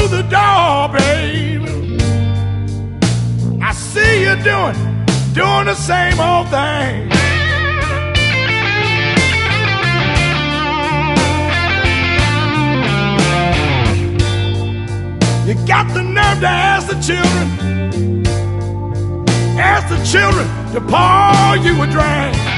through the door, babe, I see you doing the same old thing. You got the nerve to ask the children to pour you a drink.